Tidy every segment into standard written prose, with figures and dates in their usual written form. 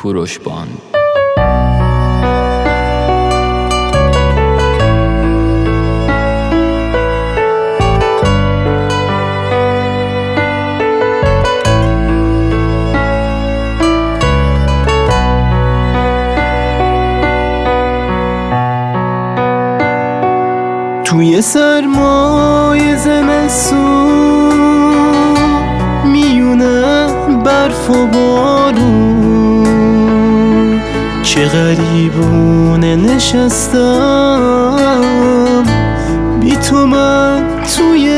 کوروش باند. توی سرمای زمستون میونه برف و بارون، چه غریبونه نشستم بی تو من توی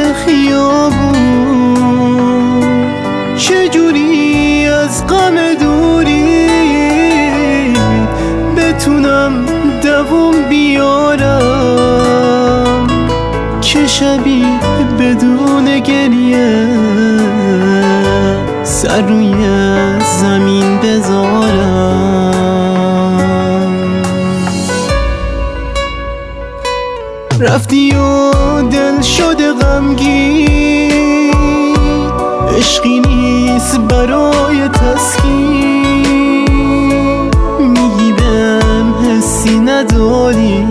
خیابون، چجوری از غم دوری بتونم دوام بیارم که شبی بدون گریه سر روی زمین بذارم. رفتی و دل شده غمگین، عشقی نیست برای تسکین، میگی بهم حسی نداری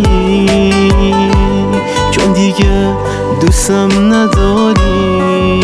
چون دیگه دوستم نداری.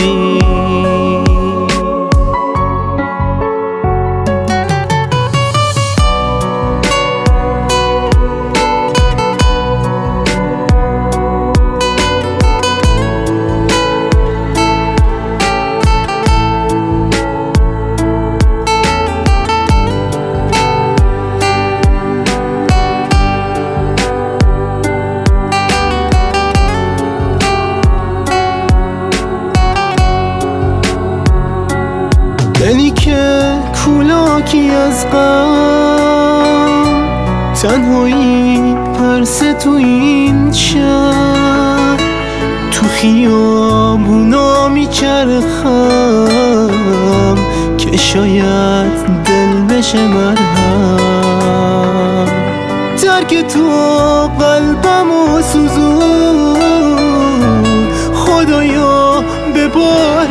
دلی که کولاکی از غم، تنهایی پرسه تو این شهر، تو خیابونا میچرخم که شاید دل بشه مرهم. ترک تو قلبمو سوزون، خدایا به بار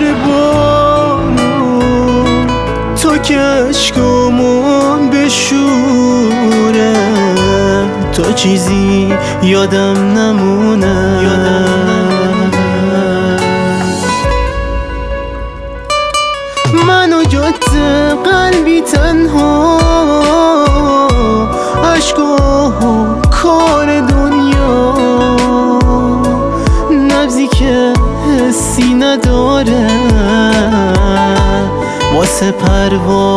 تا که عشقامون بشوره، تا چیزی یادم نمونه. من و جاده قلبی تنها، عشق و کار دنیا، نبضی که حسی نداره واسه پرواز